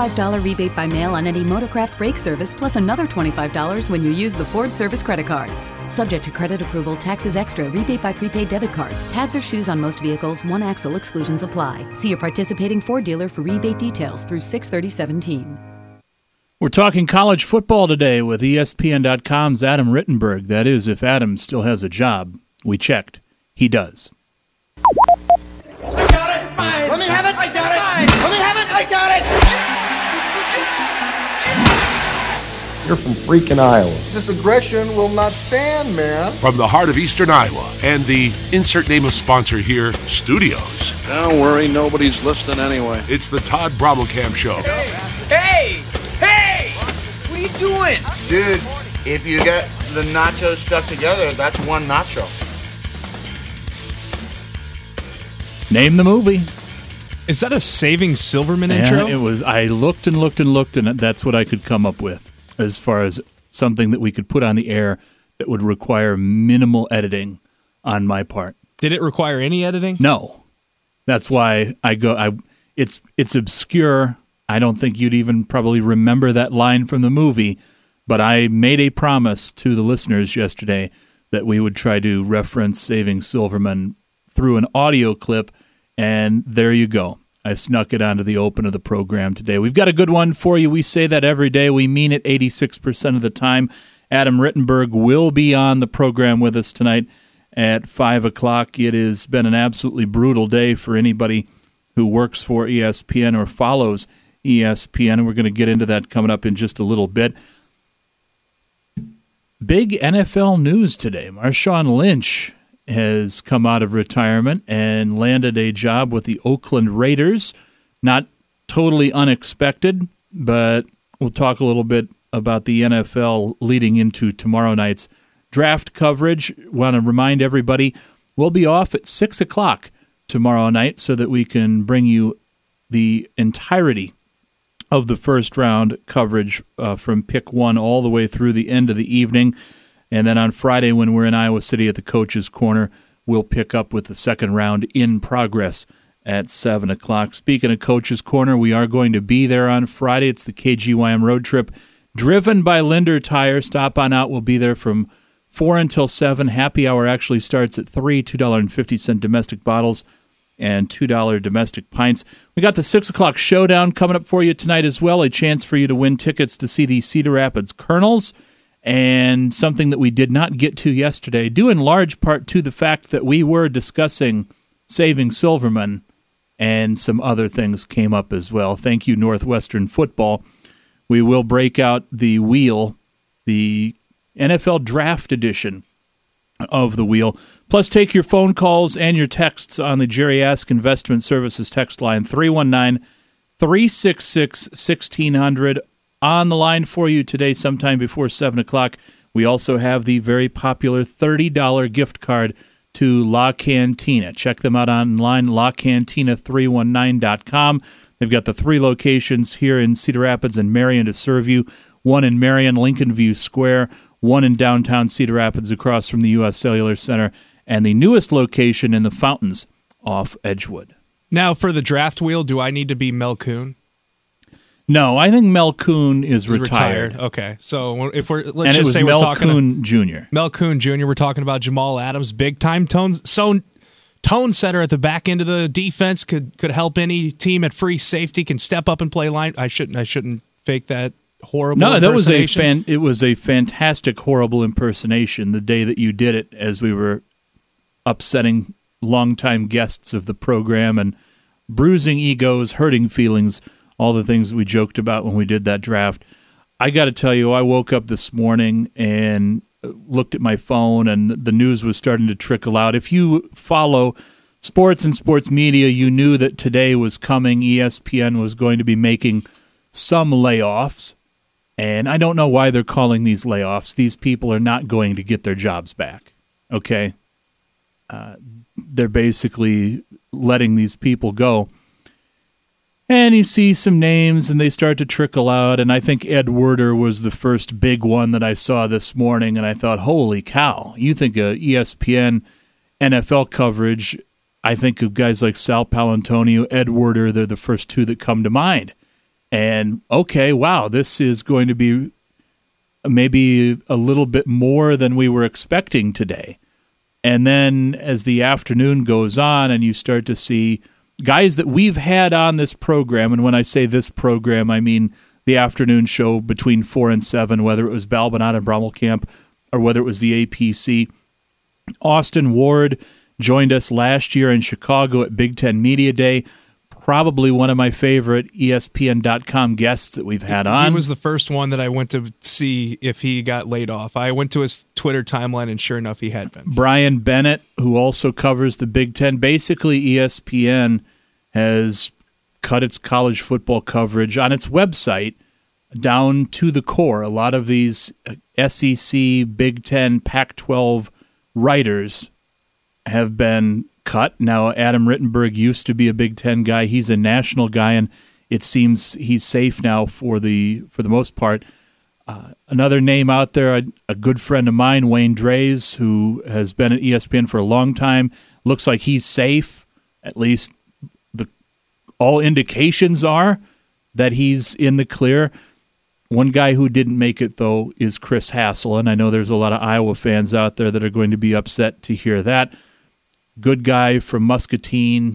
$25 rebate by mail on any Motorcraft brake service, plus another $25 when you use the Ford Service Credit Card. Subject to credit approval, taxes extra, rebate by prepaid debit card. Pads or shoes on most vehicles, one axle exclusions apply. See your participating Ford dealer for rebate details through 6/30/17. We're talking college football today with ESPN.com's Adam Rittenberg. That is, if Adam still has a job. We checked. He does. I got it! Fine. Let me have it! I got it! Fine. Let me have it! I got it! You're from freaking Iowa. This aggression will not stand, man. From the heart of Eastern Iowa and the insert name of sponsor here, Studios. Don't worry, nobody's listening anyway. It's the Todd Brommelkamp Show. Hey! What are you doing? Dude, if you get the nachos stuck together, that's one nacho. Name the movie. Is that a Saving Silverman intro? It was. I looked and looked and looked, and that's what I could come up with as far as something that we could put on the air that would require minimal editing on my part. Did it require any editing? No. That's why I go. It's obscure. I don't think you'd even probably remember that line from the movie, but I made a promise to the listeners yesterday that we would try to reference Saving Silverman through an audio clip, and there you go. I snuck it onto the open of the program today. We've got a good one for you. We say that every day. We mean it 86% of the time. Adam Rittenberg will be on the program with us tonight at 5 o'clock. It has been an absolutely brutal day for anybody who works for ESPN or follows ESPN, and we're going to get into that coming up in just a little bit. Big NFL news today. Marshawn Lynch has come out of retirement and landed a job with the Oakland Raiders. Not totally unexpected, but we'll talk a little bit about the NFL leading into tomorrow night's draft coverage. Want to remind everybody, we'll be off at 6 o'clock tomorrow night so that we can bring you the entirety of the first round coverage from pick one all the way through the end of the evening. And then on Friday, when we're in Iowa City at the Coach's Corner, we'll pick up with the second round in progress at 7 o'clock. Speaking of Coach's Corner, we are going to be there on Friday. It's the KGYM road trip driven by Linder Tire. Stop on out. We'll be there from 4 until 7. Happy hour actually starts at 3, $2.50 domestic bottles and $2 domestic pints. We got the 6 o'clock showdown coming up for you tonight as well, a chance for you to win tickets to see the Cedar Rapids Colonels, and something that we did not get to yesterday, due in large part to the fact that we were discussing Saving Silverman, and some other things came up as well. Thank you, Northwestern Football. We will break out the wheel, the NFL Draft Edition of the wheel. Plus, take your phone calls and your texts on the Jerry Ask Investment Services text line, 319-366-1600. On the line for you today sometime before 7 o'clock. We also have the very popular $30 gift card to La Cantina. Check them out online, LaCantina319.com. They've got the 3 locations here in Cedar Rapids and Marion to serve you, one in Marion, Lincoln View Square, one in downtown Cedar Rapids across from the U.S. Cellular Center, and the newest location in the Fountains off Edgewood. Now, for the draft wheel, do I need to be Mel Kuhn? No, I think Mel Kuhn is retired. Okay, so if we're Mel Kuhn Jr. Mel Kuhn Jr. We're talking about Jamal Adams, big time tone setter at the back end of the defense. Could help any team at free safety. Can step up and play line. I shouldn't fake that horrible. No, that was it was a fantastic horrible impersonation the day that you did it, as we were upsetting longtime guests of the program and bruising egos, hurting feelings. All the things that we joked about when we did that draft. I got to tell you, I woke up this morning and looked at my phone, and the news was starting to trickle out. If you follow sports and sports media, you knew that today was coming. ESPN was going to be making some layoffs, and I don't know why they're calling these layoffs. These people are not going to get their jobs back, okay? They're basically letting these people go. And you see some names, and they start to trickle out, and I think Ed Werder was the first big one that I saw this morning, and I thought, holy cow, you think of ESPN NFL coverage, I think of guys like Sal Palantonio, Ed Werder, they're the first two that come to mind. And, okay, wow, this is going to be maybe a little bit more than we were expecting today. And then as the afternoon goes on and you start to see guys that we've had on this program, and when I say this program, I mean the afternoon show between 4 and 7, whether it was Balbinot and Brommelkamp or whether it was the APC. Austin Ward joined us last year in Chicago at Big Ten Media Day. Probably one of my favorite ESPN.com guests that we've had on. He was the first one that I went to see if he got laid off. I went to his Twitter timeline, and sure enough, he had been. Brian Bennett, who also covers the Big Ten. Basically, ESPN has cut its college football coverage on its website down to the core. A lot of these SEC, Big Ten, Pac-12 writers have been cut. Now, Adam Rittenberg used to be a Big Ten guy. He's a national guy, and it seems he's safe now for the most part. Another name out there, a good friend of mine, Wayne Drays, who has been at ESPN for a long time. Looks like he's safe. At least all indications are that he's in the clear. One guy who didn't make it, though, is Chris Hassel, and I know there's a lot of Iowa fans out there that are going to be upset to hear that. Good guy from Muscatine,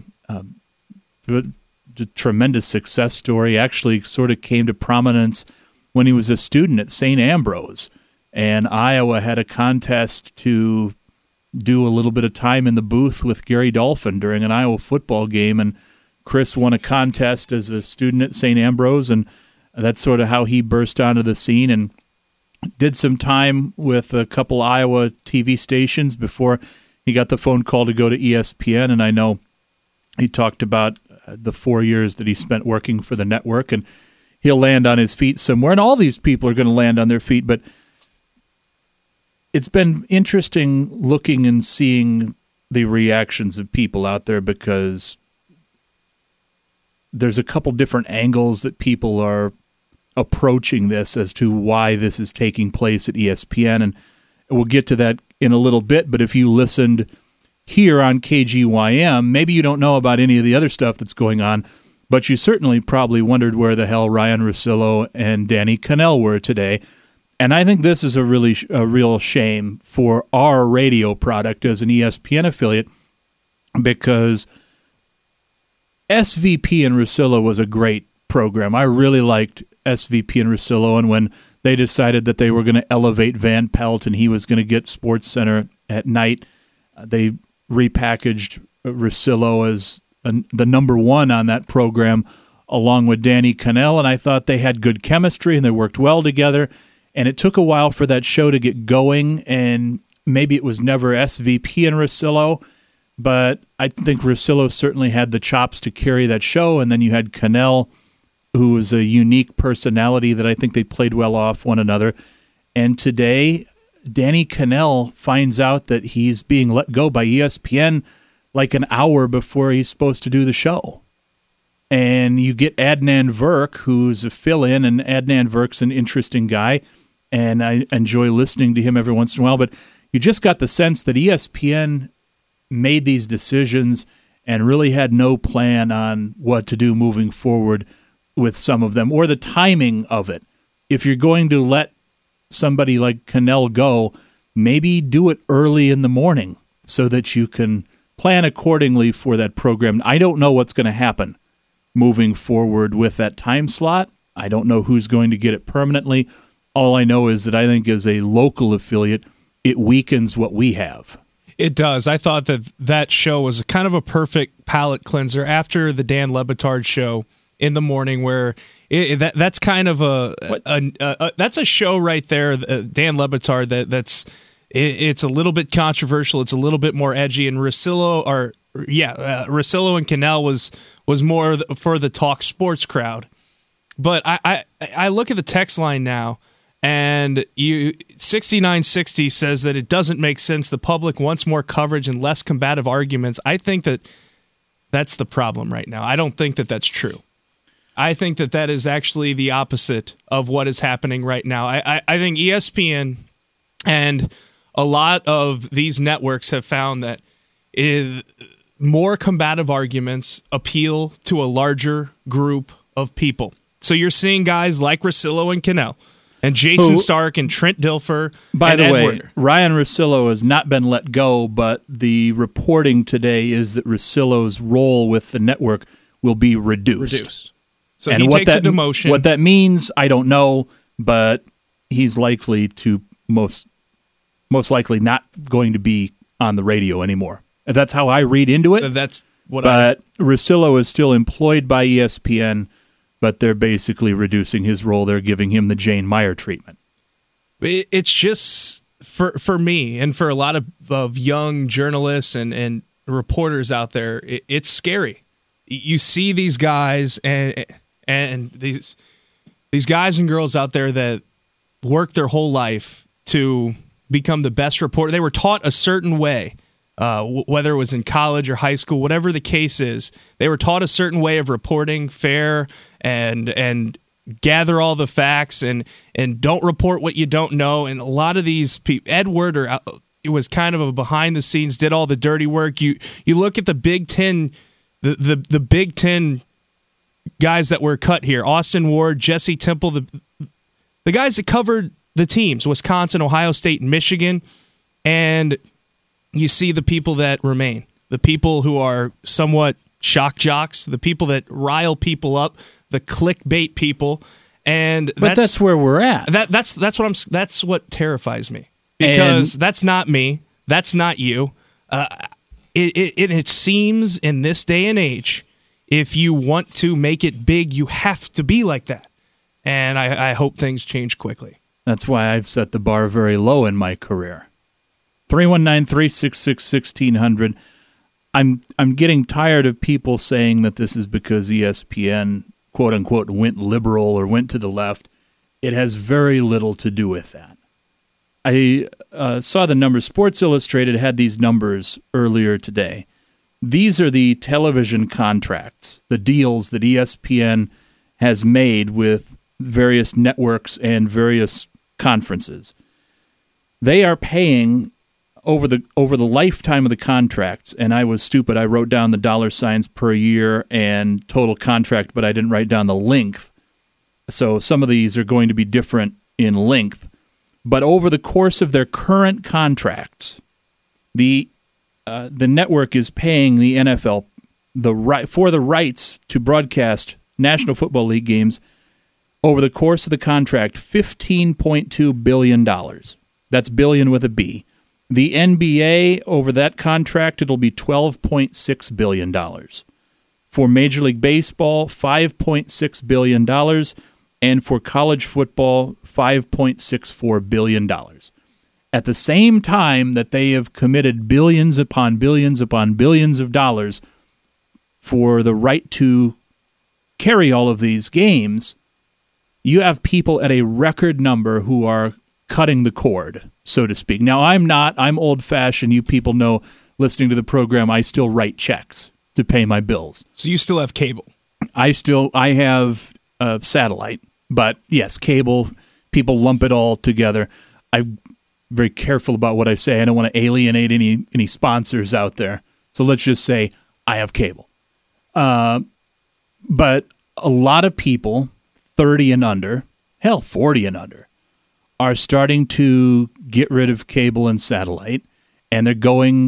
tremendous success story. Actually sort of came to prominence when he was a student at St. Ambrose. And Iowa had a contest to do a little bit of time in the booth with Gary Dolphin during an Iowa football game. And Chris won a contest as a student at St. Ambrose, and that's sort of how he burst onto the scene and did some time with a couple Iowa TV stations before he got the phone call to go to ESPN. And I know he talked about the 4 years that he spent working for the network, and he'll land on his feet somewhere. And all these people are going to land on their feet, but it's been interesting looking and seeing the reactions of people out there, because there's a couple different angles that people are approaching this as to why this is taking place at ESPN, and we'll get to that in a little bit. But if you listened here on KGYM, maybe you don't know about any of the other stuff that's going on, but you certainly probably wondered where the hell Ryan Russillo and Danny Kanell were today. And I think this is a real shame for our radio product as an ESPN affiliate, because SVP and Russillo was a great program. I really liked SVP and Russillo, and when they decided that they were going to elevate Van Pelt and he was going to get SportsCenter at night, they repackaged Russillo as the number one on that program along with Danny Kanell, and I thought they had good chemistry and they worked well together. And it took a while for that show to get going, and maybe it was never SVP and Russillo, but I think Russillo certainly had the chops to carry that show. And then you had Kanell, who was a unique personality that I think they played well off one another. And today, Danny Kanell finds out that he's being let go by ESPN like an hour before he's supposed to do the show. And you get Adnan Virk, who's a fill-in, and Adnan Virk's an interesting guy, and I enjoy listening to him every once in a while. But you just got the sense that ESPN made these decisions and really had no plan on what to do moving forward with some of them, or the timing of it. If you're going to let somebody like Kanell go, maybe do it early in the morning so that you can plan accordingly for that program. I don't know what's going to happen moving forward with that time slot. I don't know who's going to get it permanently. All I know is that I think as a local affiliate, it weakens what we have. It does. I thought that show was kind of a perfect palate cleanser after the Dan Le Batard show in the morning, where that's kind of that's a show right there, Dan Le Batard, it's a little bit controversial. It's a little bit more edgy, and Russillo and Kanell was more for the talk sports crowd. But I look at the text line now, and 6960 says that it doesn't make sense. The public wants more coverage and less combative arguments. I think that's the problem right now. I don't think that that's true. I think that is actually the opposite of what is happening right now. I think ESPN and a lot of these networks have found that more combative arguments appeal to a larger group of people. So you're seeing guys like Russillo and Cannell, and Jason Stark and Trent Dilfer. By and the Ed way, Werder. Ryan Russillo has not been let go, but the reporting today is that Russillo's role with the network will be reduced. So he takes a demotion. What that means, I don't know, but he's likely to most likely not going to be on the radio anymore. That's how I read into it. That's what. But Russillo is still employed by ESPN, but they're basically reducing his role. They're giving him the Jane Meyer treatment. It's just for me and for a lot of young journalists and reporters out there, it's scary. You see these guys and these guys and girls out there that work their whole life to become the best reporter. They were taught a certain way, whether it was in college or high school, whatever the case is. They were taught a certain way of reporting, fair and gather all the facts and don't report what you don't know. And a lot of these people, Ed Werder, it was kind of a behind the scenes, did all the dirty work. You look at the Big Ten, the Big Ten guys that were cut here: Austin Ward, Jesse Temple, the guys that covered the teams, Wisconsin, Ohio State, and Michigan. And you see the people that remain, the people who are somewhat shock jocks, the people that rile people up, the clickbait people. And that's where we're at. That's what terrifies me, because that's not me. That's not you. It seems in this day and age, if you want to make it big, you have to be like that. And I hope things change quickly. That's why I've set the bar very low in my career. 319-366-1600. I'm getting tired of people saying that this is because ESPN, quote unquote, went liberal or went to the left. It has very little to do with that. I saw the numbers. Sports Illustrated had these numbers earlier today. These are the television contracts, the deals that ESPN has made with various networks and various conferences. They are paying over the lifetime of the contracts, and I was stupid. I wrote down the dollar signs per year and total contract, but I didn't write down the length. So some of these are going to be different in length. But over the course of their current contracts, the network is paying the NFL for the rights to broadcast National Football League games over the course of the contract, $15.2 billion. That's billion with a B. The NBA, over that contract, it'll be $12.6 billion. For Major League Baseball, $5.6 billion. And for college football, $5.64 billion. At the same time that they have committed billions upon billions upon billions of dollars for the right to carry all of these games, you have people at a record number who are cutting the cord, so to speak. Now, I'm old-fashioned. You people know, listening to the program, I still write checks to pay my bills. So you still have cable? I have satellite, but yes, cable, people lump it all together. I'm very careful about what I say. I don't want to alienate any sponsors out there. So let's just say I have cable. But a lot of people, 30 and under, hell, 40 and under, are starting to get rid of cable and satellite, and they're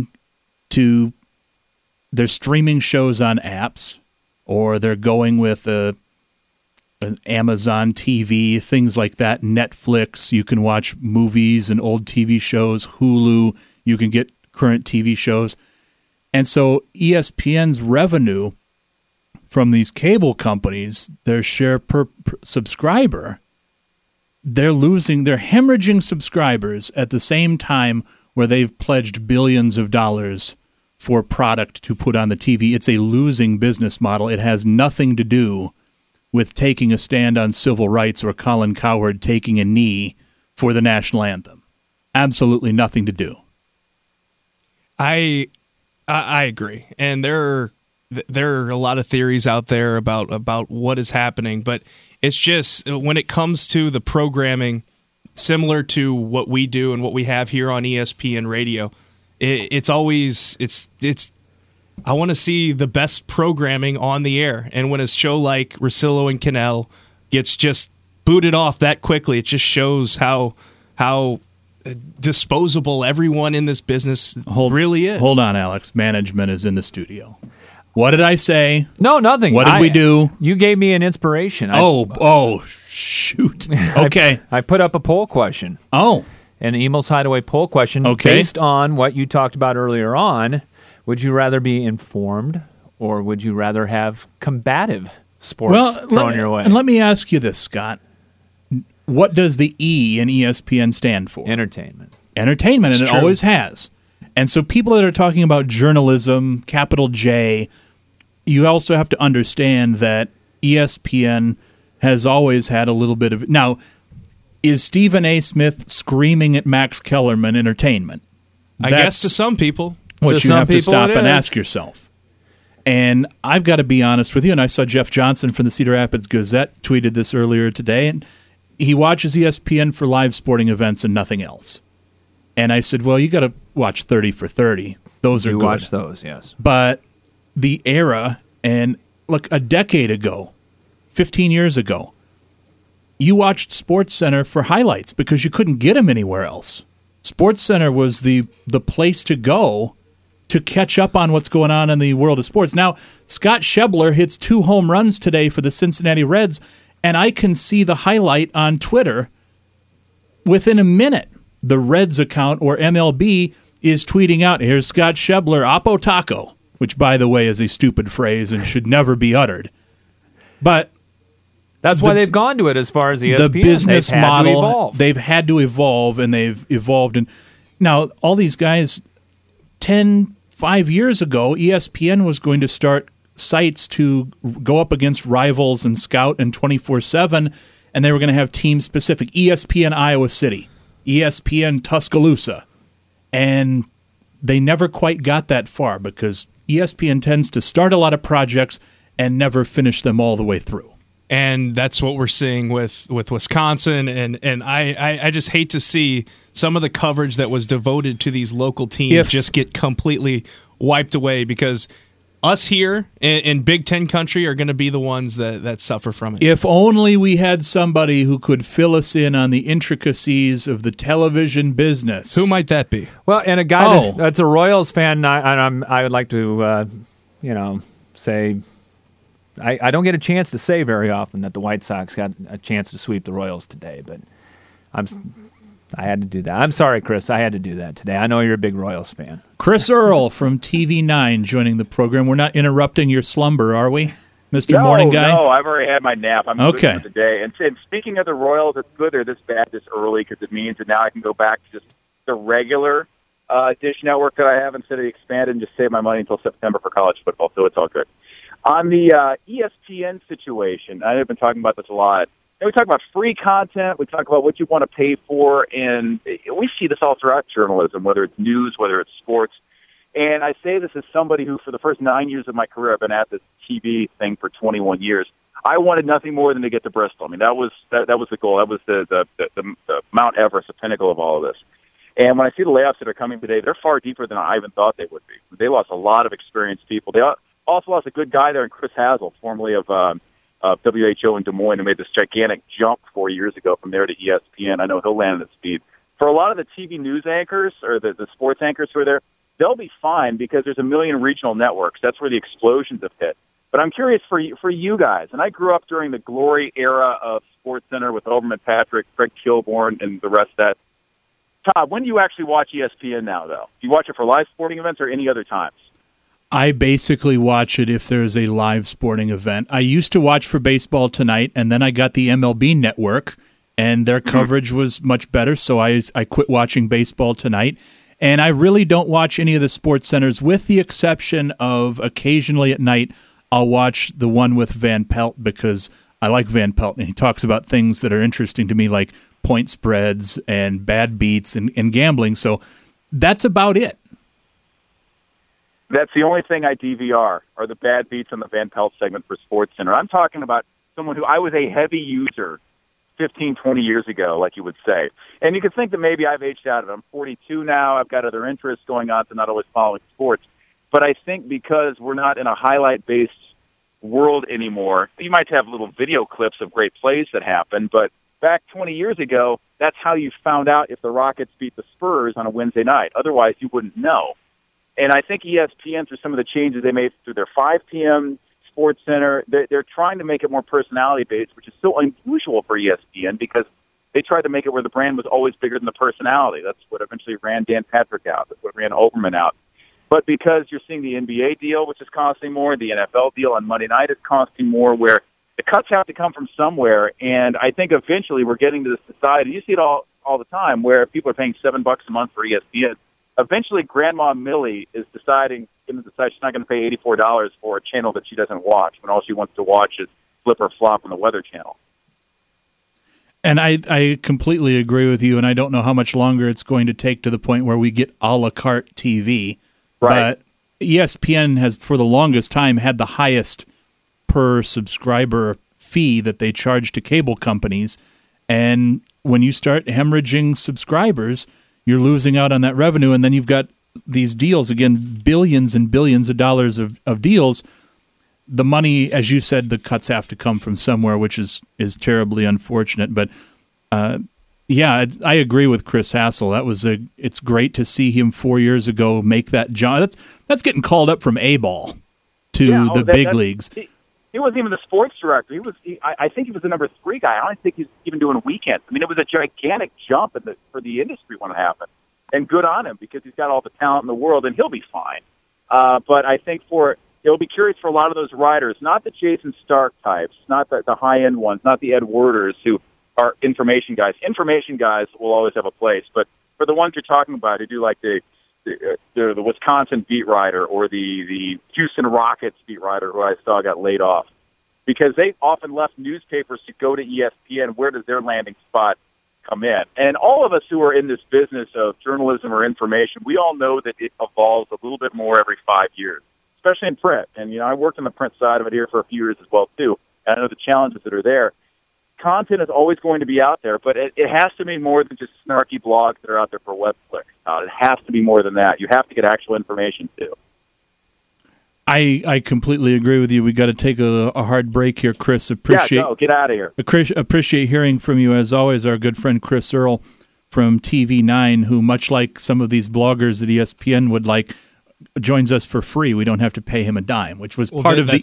streaming shows on apps, or they're going with an Amazon TV, things like that, Netflix. You can watch movies and old TV shows. Hulu, you can get current TV shows. And so ESPN's revenue from these cable companies, their share per subscriber, they're hemorrhaging subscribers at the same time where they've pledged billions of dollars for product to put on the TV. It's a losing business model. It has nothing to do with taking a stand on civil rights or Colin Cowherd taking a knee for the national anthem. Absolutely nothing to do. I agree. And there are a lot of theories out there about what is happening, but it's just when it comes to the programming, similar to what we do and what we have here on ESPN Radio, it's always I want to see the best programming on the air. And when a show like Russillo and Cannell gets just booted off that quickly. It just shows how disposable everyone in this business really is. Hold on, Alex. Management is in the studio. What did I say? No, nothing. What did we do? You gave me an inspiration. Shoot. Okay. I put up a poll question. Oh. An Emil's Hideaway poll question based on what you talked about earlier on. Would you rather be informed or would you rather have combative sports thrown your way? And let me ask you this, Scott. What does the E in ESPN stand for? Entertainment. Entertainment, and it always has. And so people that are talking about journalism, capital J, you also have to understand that ESPN has always had a little bit of... Now, is Stephen A. Smith screaming at Max Kellerman entertainment? I guess to some people. What you have to stop and ask yourself. And I've got to be honest with you, and I saw Jeff Johnson from the Cedar Rapids Gazette tweeted this earlier today, and he watches ESPN for live sporting events and nothing else. And I said, well, you got to watch 30 for 30. Those are good. Watch those, yes. But the era, and look, a decade ago, 15 years ago, you watched SportsCenter for highlights because you couldn't get them anywhere else. SportsCenter was the place to go to catch up on what's going on in the world of sports. Now, Scott Schebler hits 2 home runs today for the Cincinnati Reds, and I can see the highlight on Twitter within a minute. The Reds account, or MLB, is tweeting out, here's Scott Schebler, Oppo Taco, which, by the way, is a stupid phrase and should never be uttered. But that's why they've gone to it as far as ESPN. The business model, they've had to evolve, and they've evolved. And now, all these guys, 5 years ago, ESPN was going to start sites to go up against Rivals and Scout and 24/7, and they were going to have team-specific. ESPN Iowa City, ESPN Tuscaloosa, and they never quite got that far because ESPN tends to start a lot of projects and never finish them all the way through. And that's what we're seeing with Wisconsin, and I just hate to see some of the coverage that was devoted to these local teams just get completely wiped away because us here in Big Ten country are going to be the ones that suffer from it. If only we had somebody who could fill us in on the intricacies of the television business. Who might that be? Well, and a guy that's a Royals fan, I would like to, say... I don't get a chance to say very often that the White Sox got a chance to sweep the Royals today, but I had to do that. I'm sorry, Chris. I had to do that today. I know you're a big Royals fan. Chris Earl from TV9 joining the program. We're not interrupting your slumber, are we, Mr. Morning Guy? No, I've already had my nap. I'm okay for today. And speaking of the Royals, it's good they're this bad this early because it means that now I can go back to just the regular Dish Network that I have instead of the expanded and just save my money until September for college football, so it's all good. On the ESPN situation, I've been talking about this a lot. We talk about free content. We talk about what you want to pay for, and we see this all throughout journalism, whether it's news, whether it's sports. And I say this as somebody who, for the first 9 years of my career, I've been at this TV thing for 21 years. I wanted nothing more than to get to Bristol. I mean, that was the goal. That was the Mount Everest, the pinnacle of all of this. And when I see the layoffs that are coming today, they're far deeper than I even thought they would be. They lost a lot of experienced people. They also lost a good guy there in Chris Hazel, formerly of WHO in Des Moines, who made this gigantic jump 4 years ago from there to ESPN. I know he'll land at speed. For a lot of the TV news anchors or the sports anchors who are there, they'll be fine because there's a million regional networks. That's where the explosions have hit. But I'm curious for you guys, and I grew up during the glory era of SportsCenter with Overman Patrick, Craig Kilborn, and the rest of that. Todd, when do you actually watch ESPN now, though? Do you watch it for live sporting events or any other times? I basically watch it if there's a live sporting event. I used to watch for Baseball Tonight, and then I got the MLB Network, and their coverage was much better, so I quit watching Baseball Tonight. And I really don't watch any of the sports centers, with the exception of occasionally at night I'll watch the one with Van Pelt because I like Van Pelt, and he talks about things that are interesting to me, like point spreads and bad beats and gambling. So that's about it. That's the only thing I DVR are the bad beats on the Van Pelt segment for SportsCenter. I'm talking about someone who I was a heavy user 15, 20 years ago, like you would say. And you could think that maybe I've aged out of it. I'm 42 now. I've got other interests going on, so not always following sports. But I think because we're not in a highlight-based world anymore. You might have little video clips of great plays that happen, but back 20 years ago, that's how you found out if the Rockets beat the Spurs on a Wednesday night. Otherwise, you wouldn't know. And I think ESPN, through some of the changes they made through their 5 p.m. Sports Center, they're trying to make it more personality-based, which is so unusual for ESPN because they tried to make it where the brand was always bigger than the personality. That's what eventually ran Dan Patrick out. That's what ran Overman out. But because you're seeing the NBA deal, which is costing more, the NFL deal on Monday night is costing more, where the cuts have to come from somewhere. And I think eventually we're getting to this society. You see it all the time where people are paying $7 a month for ESPN. Eventually, Grandma Millie is deciding she's not going to pay $84 for a channel that she doesn't watch when all she wants to watch is Flip or Flop on the Weather Channel. And I completely agree with you, and I don't know how much longer it's going to take to the point where we get a la carte TV. Right. But ESPN has, for the longest time, had the highest per subscriber fee that they charge to cable companies. And when you start hemorrhaging subscribers, you're losing out on that revenue. And then you've got these deals, again, billions and billions of dollars of deals. The money, as you said, the cuts have to come from somewhere, which is terribly unfortunate. But yeah, I agree with Chris Hassel. It's great to see him 4 years ago make that jump. That's getting called up from A-ball to the big leagues. He wasn't even the sports director. I think he was the number 3 guy. I don't think he's even doing weekends. I mean, it was a gigantic jump for the industry when it happened. And good on him because he's got all the talent in the world, and he'll be fine. But I think it'll be curious for a lot of those writers, not the Jason Stark types, not the high-end ones, not the Ed Werders who are information guys. Information guys will always have a place. But for the ones you're talking about who do like the Wisconsin beat writer or the Houston Rockets beat writer who I saw got laid off, because they often left newspapers to go to ESPN, where does their landing spot come in? And all of us who are in this business of journalism or information, we all know that it evolves a little bit more every 5 years, especially in print. And, I worked on the print side of it here for a few years as well, too. And I know the challenges that are there. Content is always going to be out there, but it has to be more than just snarky blogs that are out there for web clicks. It has to be more than that. You have to get actual information, too. I completely agree with you. We got to take a hard break here, Chris. Get out of here. Appreciate hearing from you, as always, our good friend Chris Earl from TV9, who, much like some of these bloggers that ESPN would like, joins us for free. We don't have to pay him a dime, which was part of the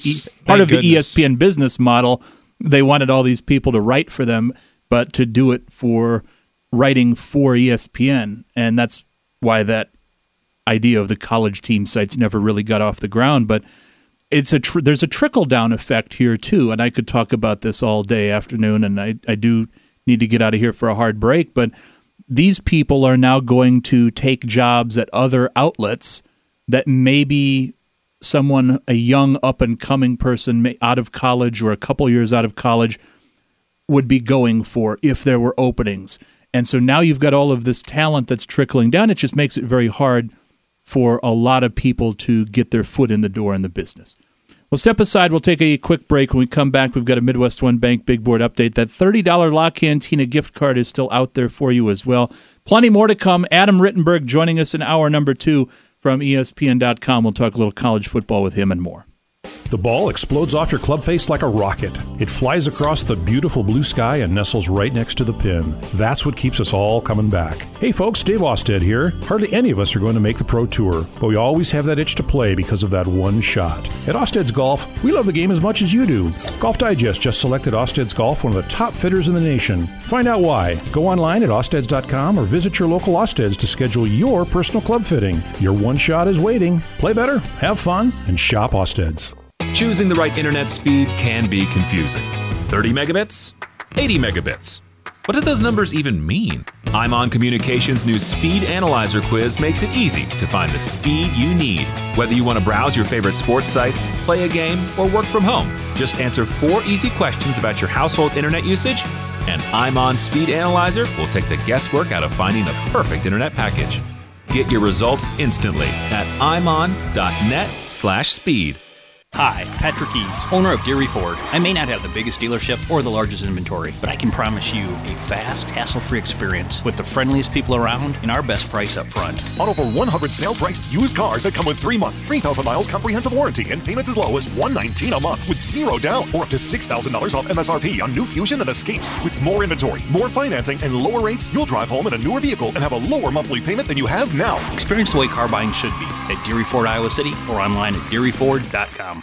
ESPN business model. They wanted all these people to write for them, but to do it for writing for ESPN, and that's why that idea of the college team sites never really got off the ground. But there's a trickle-down effect here, too, and I could talk about this all day, afternoon, and I do need to get out of here for a hard break, but these people are now going to take jobs at other outlets that maybe someone, a young up-and-coming person out of college or a couple years out of college, would be going for if there were openings. And so now you've got all of this talent that's trickling down. It just makes it very hard for a lot of people to get their foot in the door in the business. We'll step aside. We'll take a quick break. When we come back, we've got a Midwest One Bank Big Board update. That $30 La Cantina gift card is still out there for you as well. Plenty more to come. Adam Rittenberg joining us in hour number 2 from ESPN.com. We'll talk a little college football with him and more. The ball explodes off your club face like a rocket. It flies across the beautiful blue sky and nestles right next to the pin. That's what keeps us all coming back. Hey folks, Dave Austed here. Hardly any of us are going to make the Pro Tour, but we always have that itch to play because of that one shot. At Austed's Golf, we love the game as much as you do. Golf Digest just selected Austed's Golf one of the top fitters in the nation. Find out why. Go online at Austeds.com or visit your local Austeds to schedule your personal club fitting. Your one shot is waiting. Play better, have fun, and shop Austeds. Choosing the right internet speed can be confusing. 30 megabits? 80 megabits? What do those numbers even mean? IMON Communications' new Speed Analyzer quiz makes it easy to find the speed you need. Whether you want to browse your favorite sports sites, play a game, or work from home, just answer 4 easy questions about your household internet usage, and IMON Speed Analyzer will take the guesswork out of finding the perfect internet package. Get your results instantly at imon.net/speed. Hi, Patrick Eads, owner of Deary Ford. I may not have the biggest dealership or the largest inventory, but I can promise you a fast, hassle-free experience with the friendliest people around and our best price up front. On over 100 sale-priced used cars that come with 3 months, 3,000 miles comprehensive warranty, and payments as low as $119 a month with zero down, or up to $6,000 off MSRP on new Fusion and Escapes. With more inventory, more financing, and lower rates, you'll drive home in a newer vehicle and have a lower monthly payment than you have now. Experience the way car buying should be at Deary Ford, Iowa City, or online at DearyFord.com.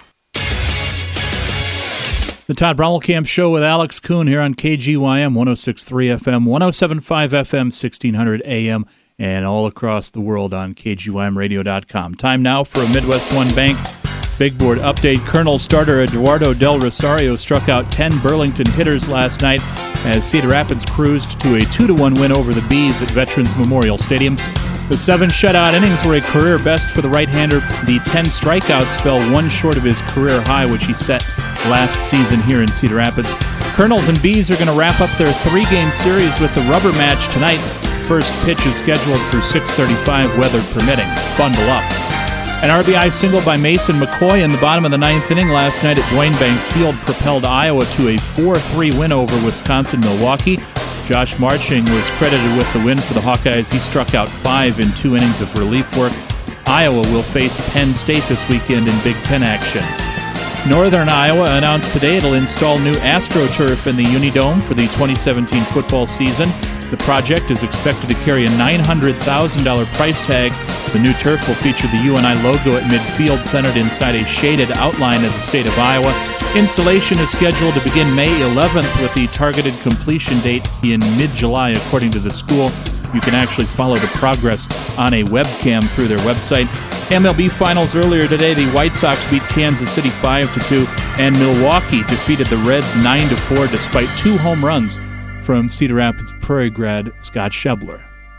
The Todd Brommelkamp Show with Alex Kuhn here on KGYM 106.3 FM, 107.5 FM, 1600 AM, and all across the world on KGYMradio.com. Time now for a Midwest One Bank Big Board update. Colonel starter Eduardo Del Rosario struck out 10 Burlington hitters last night as Cedar Rapids cruised to a 2-1 win over the Bees at Veterans Memorial Stadium. The 7 shutout innings were a career best for the right-hander. The 10 strikeouts fell one short of his career high, which he set last season here in Cedar Rapids. Colonels and Bees are going to wrap up their 3-game series with the rubber match tonight. First pitch is scheduled for 6:35, weather permitting. Bundle up. An RBI single by Mason McCoy in the bottom of the 9th inning last night at Dwayne Banks Field propelled Iowa to a 4-3 win over Wisconsin-Milwaukee. Josh Marching was credited with the win for the Hawkeyes. He struck out 5 in 2 innings of relief work. Iowa will face Penn State this weekend in Big Ten action. Northern Iowa announced today it'll install new AstroTurf in the Unidome for the 2017 football season. The project is expected to carry a $900,000 price tag. The new turf will feature the UNI logo at midfield, centered inside a shaded outline of the state of Iowa. Installation is scheduled to begin May 11th with the targeted completion date in mid-July, according to the school. You can actually follow the progress on a webcam through their website. MLB Finals earlier today, the White Sox beat Kansas City 5-2, and Milwaukee defeated the Reds 9-4 despite 2 home runs from Cedar Rapids Prairie grad Scott Schebler.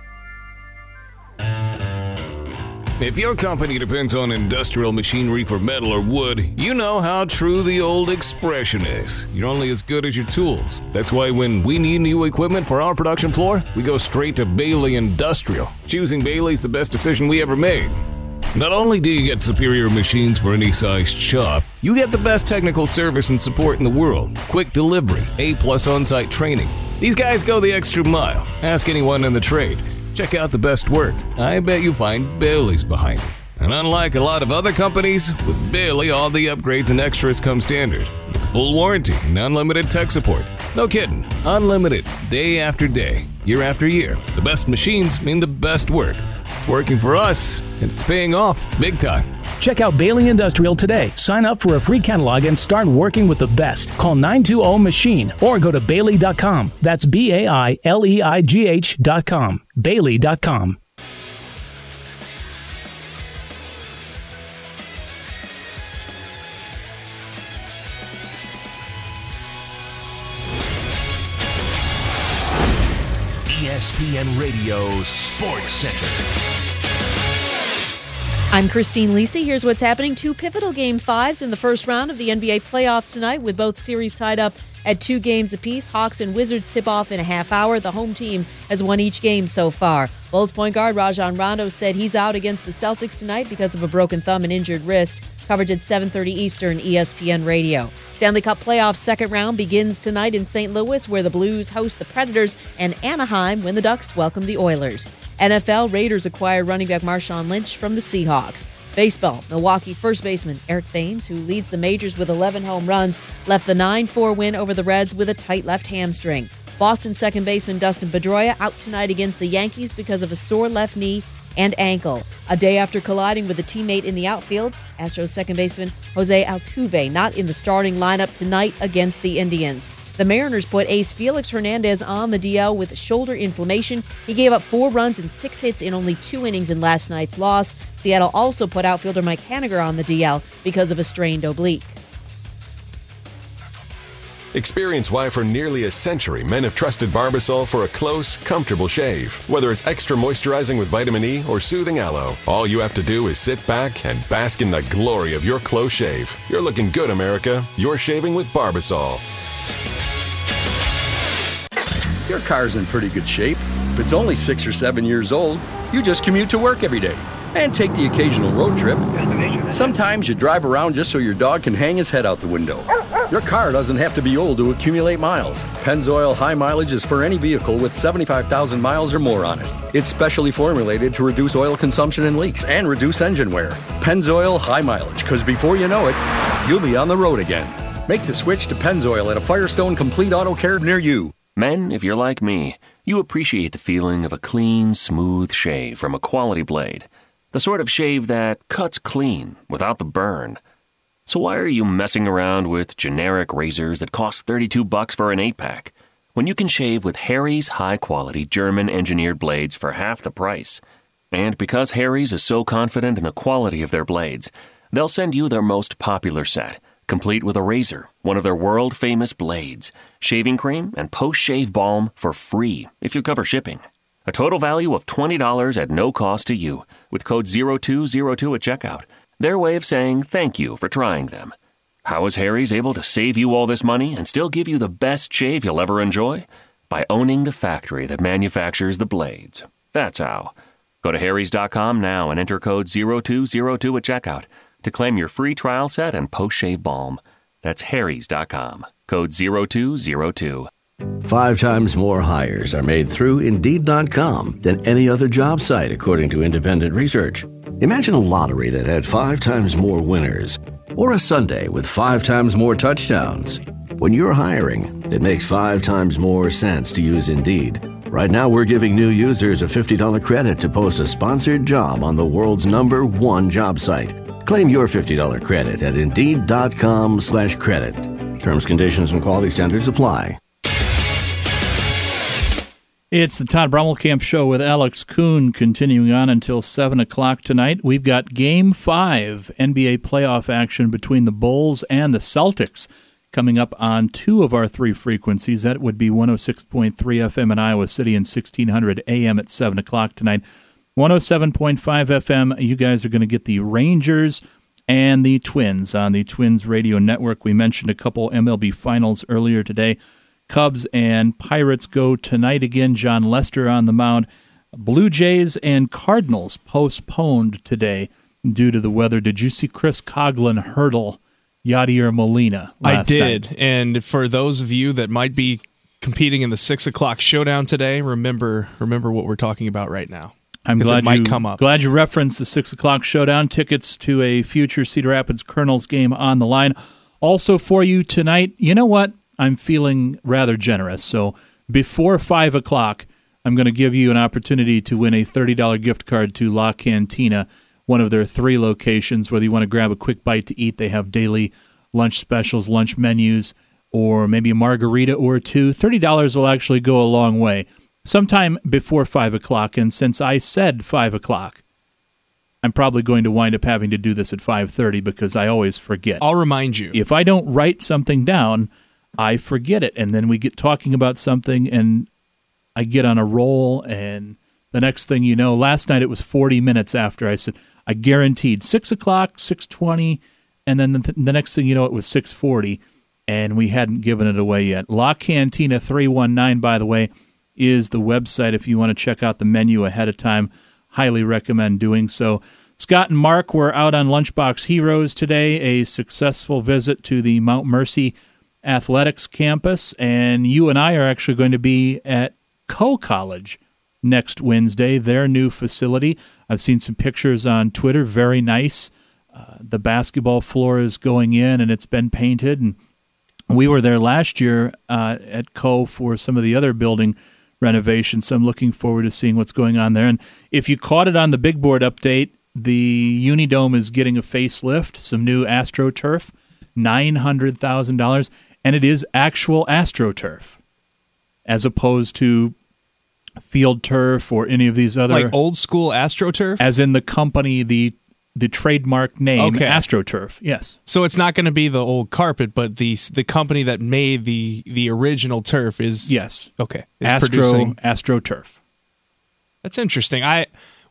If your company depends on industrial machinery for metal or wood, you know how true the old expression is. You're only as good as your tools. That's why when we need new equipment for our production floor, we go straight to Bailey Industrial. Choosing Bailey's the best decision we ever made. Not only do you get superior machines for any size shop, you get the best technical service and support in the world. Quick delivery, A+ on-site training. These guys go the extra mile. Ask anyone in the trade. Check out the best work. I bet you find Bailey's behind it. And unlike a lot of other companies, with Bailey all the upgrades and extras come standard. With full warranty and unlimited tech support. No kidding. Unlimited, day after day, year after year. The best machines mean the best work. It's working for us, and it's paying off big time. Check out Bailey Industrial today. Sign up for a free catalog and start working with the best. Call 920-MACHINE or go to Bailey.com. That's BAILEIGH.com. Bailey.com. ESPN Radio Sports Center. I'm Christine Lisi. Here's what's happening. 2 pivotal Game 5s in the first round of the NBA playoffs tonight, with both series tied up at 2 games apiece. Hawks and Wizards tip off in a half hour. The home team has won each game so far. Bulls point guard Rajon Rondo said he's out against the Celtics tonight because of a broken thumb and injured wrist. Coverage at 7:30 Eastern, ESPN Radio. Stanley Cup playoffs second round begins tonight in St. Louis, where the Blues host the Predators, and Anaheim when the Ducks welcome the Oilers. NFL, Raiders acquire running back Marshawn Lynch from the Seahawks. Baseball, Milwaukee first baseman Eric Thames, who leads the majors with 11 home runs, left the 9-4 win over the Reds with a tight left hamstring. Boston second baseman Dustin Pedroia out tonight against the Yankees because of a sore left knee and ankle. A day after colliding with a teammate in the outfield, Astros second baseman Jose Altuve not in the starting lineup tonight against the Indians. The Mariners put ace Felix Hernandez on the DL with shoulder inflammation. He gave up 4 runs and 6 hits in only 2 innings in last night's loss. Seattle also put outfielder Mike Haniger on the DL because of a strained oblique. Experience why for nearly a century men have trusted Barbasol for a close, comfortable shave. Whether it's extra moisturizing with vitamin E or soothing aloe, all you have to do is sit back and bask in the glory of your close shave. You're looking good, America. You're shaving with Barbasol. Your car's in pretty good shape. If it's only 6 or 7 years old, you just commute to work every day and take the occasional road trip. Sometimes you drive around just so your dog can hang his head out the window. Your car doesn't have to be old to accumulate miles. Pennzoil High Mileage is for any vehicle with 75,000 miles or more on it. It's specially formulated to reduce oil consumption and leaks and reduce engine wear. Pennzoil High Mileage, because before you know it, you'll be on the road again. Make the switch to Pennzoil at a Firestone Complete Auto Care near you. Men, if you're like me, you appreciate the feeling of a clean, smooth shave from a quality blade. The sort of shave that cuts clean without the burn. So why are you messing around with generic razors that cost $32 for an 8-pack when you can shave with Harry's high-quality German-engineered blades for half the price? And because Harry's is so confident in the quality of their blades, they'll send you their most popular set, complete with a razor, one of their world-famous blades, shaving cream, and post-shave balm for free if you cover shipping. A total value of $20 at no cost to you, with code 0202 at checkout. Their way of saying thank you for trying them. How is Harry's able to save you all this money and still give you the best shave you'll ever enjoy? By owning the factory that manufactures the blades. That's how. Go to harrys.com now and enter code 0202 at checkout to claim your free trial set and post-shave balm. That's harrys.com, code 0202. 5 times more hires are made through Indeed.com than any other job site, according to independent research. Imagine a lottery that had 5 times more winners, or a Sunday with 5 times more touchdowns. When you're hiring, it makes 5 times more sense to use Indeed. Right now, we're giving new users a $50 credit to post a sponsored job on the world's #1 job site. Claim your $50 credit at Indeed.com/credit. Terms, conditions, and quality standards apply. It's the Todd Brummelkamp Show with Alex Kuhn, continuing on until 7 o'clock tonight. We've got Game 5 NBA playoff action between the Bulls and the Celtics coming up on 2 of our 3 frequencies. That would be 106.3 FM in Iowa City and 1600 AM at 7 o'clock tonight. 107.5 FM, you guys are going to get the Rangers and the Twins on the Twins Radio Network. We mentioned a couple MLB finals earlier today. Cubs and Pirates go tonight again. John Lester on the mound. Blue Jays and Cardinals postponed today due to the weather. Did you see Chris Coghlan hurdle Yadier Molina last I did. night? And for those of you that might be competing in the 6 o'clock showdown today, remember what we're talking about right now. I'm glad it might come up. Glad you referenced the 6 o'clock showdown. Tickets to a future Cedar Rapids Colonels game on the line. Also for you tonight, you know what? I'm feeling rather generous. So before 5 o'clock, I'm going to give you an opportunity to win a $30 gift card to La Cantina, one of their 3 locations. Whether you want to grab a quick bite to eat, they have daily lunch specials, lunch menus, or maybe a margarita or 2. $30 will actually go a long way. Sometime before 5 o'clock, and since I said 5 o'clock, I'm probably going to wind up having to do this at 5:30 because I always forget. I'll remind you. If I don't write something down, I forget it, and then we get talking about something, and I get on a roll, and the next thing you know, last night it was 40 minutes after I said, I guaranteed 6 o'clock, 6:20, and then the next thing you know, it was 6:40, and we hadn't given it away yet. La Cantina 319, by the way, is the website if you want to check out the menu ahead of time. Highly recommend doing so. Scott and Mark were out on Lunchbox Heroes today, a successful visit to the Mount Mercy Athletics campus, and you and I are actually going to be at Coe College next Wednesday, their new facility. I've seen some pictures on Twitter, very nice. The basketball floor is going in, and it's been painted, and we were there last year at Coe for some of the other building renovations, so I'm looking forward to seeing what's going on there. And if you caught it on the big board update, the Unidome is getting a facelift, some new AstroTurf, $900,000, and it is actual AstroTurf, as opposed to Field Turf or any of these other... Like old school AstroTurf? As in the company, the trademark name, AstroTurf, yes. So it's not going to be the old carpet, but the company that made the original turf is... Yes. Okay. Is producing AstroTurf. That's interesting. I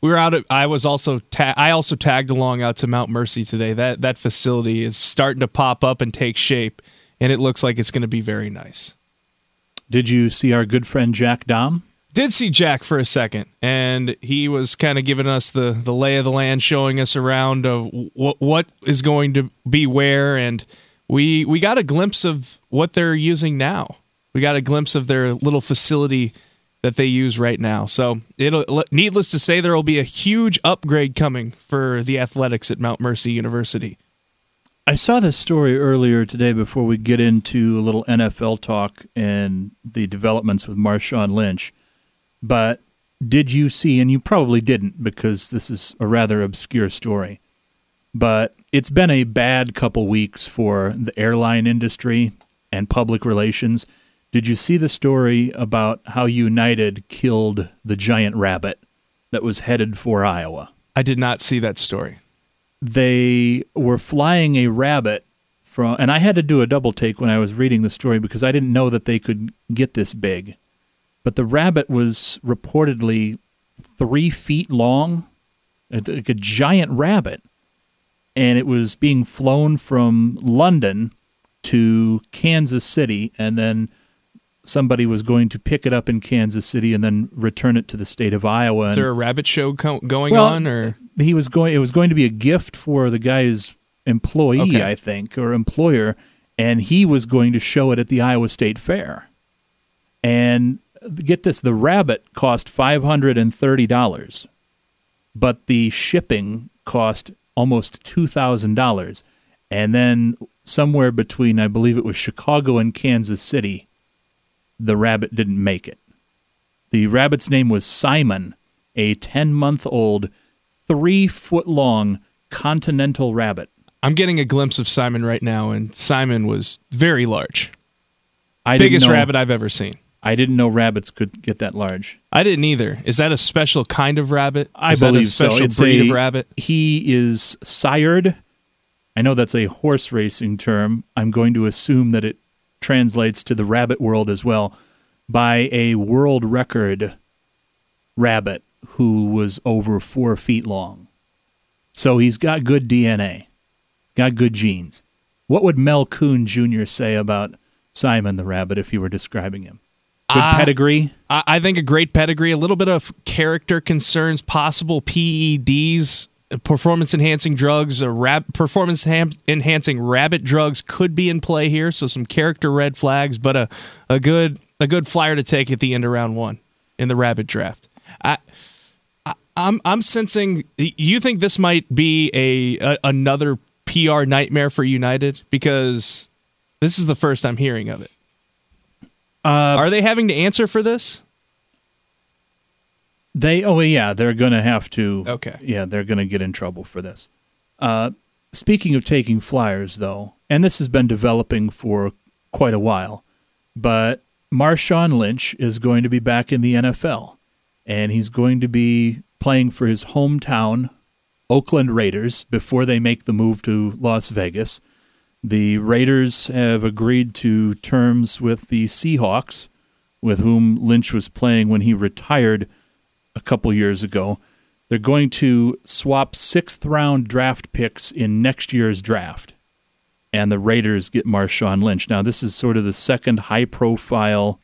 also tagged along out to Mount Mercy today. That facility is starting to pop up and take shape, and it looks like it's going to be very nice. Did you see our good friend Jack Dahm? Did see Jack for a second, and he was kind of giving us the lay of the land, showing us around of what is going to be where, and we got a glimpse of what they're using now. We got a glimpse of their little facility that they use right now. So needless to say, there will be a huge upgrade coming for the athletics at Mount Mercy University. I saw this story earlier today before we get into a little NFL talk and the developments with Marshawn Lynch. But did you see, and you probably didn't because this is a rather obscure story, but it's been a bad couple weeks for the airline industry and public relations. Did you see the story about how United killed the giant rabbit that was headed for Iowa? I did not see that story. They were flying a rabbit from, and I had to do a double take when I was reading the story because I didn't know that they could get this big. But the rabbit was reportedly 3 feet long, like a giant rabbit. And it was being flown from London to Kansas City, and then somebody was going to pick it up in Kansas City and then return it to the state of Iowa. Is there a rabbit show going on? Or it was going to be a gift for the guy's employee, okay. I think, or employer, and he was going to show it at the Iowa State Fair. And get this, the rabbit cost $530, but the shipping cost almost $2,000. And then somewhere between, I believe it was Chicago and Kansas City, the rabbit didn't make it. The rabbit's name was Simon, a 10-month-old, 3-foot-long continental rabbit. I'm getting a glimpse of Simon right now, and Simon was very large. Biggest rabbit I've ever seen. I didn't know rabbits could get that large. I didn't either. Is that a special kind of rabbit? I believe so. Is that a special breed of rabbit? He is sired. I know that's a horse racing term. I'm going to assume that it translates to the rabbit world as well, by a world record rabbit who was over 4 feet long. So he's got good DNA, got good genes. What would Mel Kuhn Jr. say about Simon the rabbit if you were describing him? Good pedigree? I think a great pedigree, a little bit of character concerns, possible PEDs, performance-enhancing drugs, performance-enhancing rabbit drugs could be in play here, so some character red flags, but a good flyer to take at the end of round one in the rabbit draft. I'm sensing, you think this might be another PR nightmare for United? Because this is the first I'm hearing of it. Are they having to answer for this? They're going to have to. Okay. Yeah, they're going to get in trouble for this. Speaking of taking flyers, though, and this has been developing for quite a while, but Marshawn Lynch is going to be back in the NFL, and he's going to be playing for his hometown, Oakland Raiders, before they make the move to Las Vegas. The Raiders have agreed to terms with the Seahawks, with whom Lynch was playing when he retired a couple years ago. They're going to swap 6th-round draft picks in next year's draft, and the Raiders get Marshawn Lynch. Now, this is sort of the second high-profile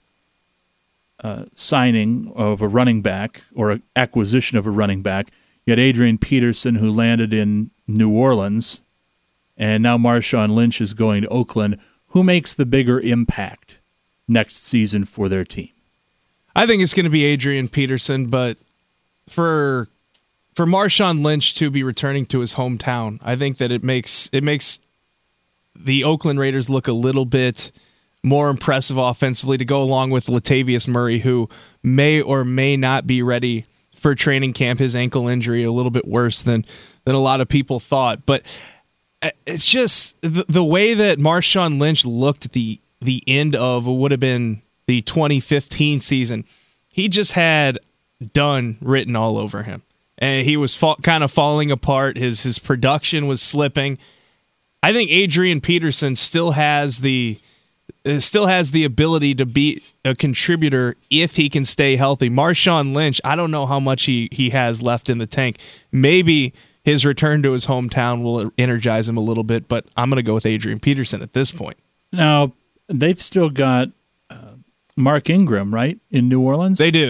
signing of a running back or acquisition of a running back. You had Adrian Peterson, who landed in New Orleans, and now Marshawn Lynch is going to Oakland. Who makes the bigger impact next season for their team? I think it's going to be Adrian Peterson, but for Marshawn Lynch to be returning to his hometown, I think that it makes the Oakland Raiders look a little bit more impressive offensively to go along with Latavius Murray, who may or may not be ready for training camp. His ankle injury a little bit worse than a lot of people thought, but it's just the way that Marshawn Lynch looked at the end of what would have been the 2015 season. He just had done written all over him, and he was kind of falling apart. His production was slipping. I think Adrian Peterson still has the ability to be a contributor if he can stay healthy. Marshawn Lynch, I don't know how much he has left in the tank. Maybe his return to his hometown will energize him a little bit, but I'm going to go with Adrian Peterson at this point. Now, they've still got Mark Ingram, right, in New Orleans? They do.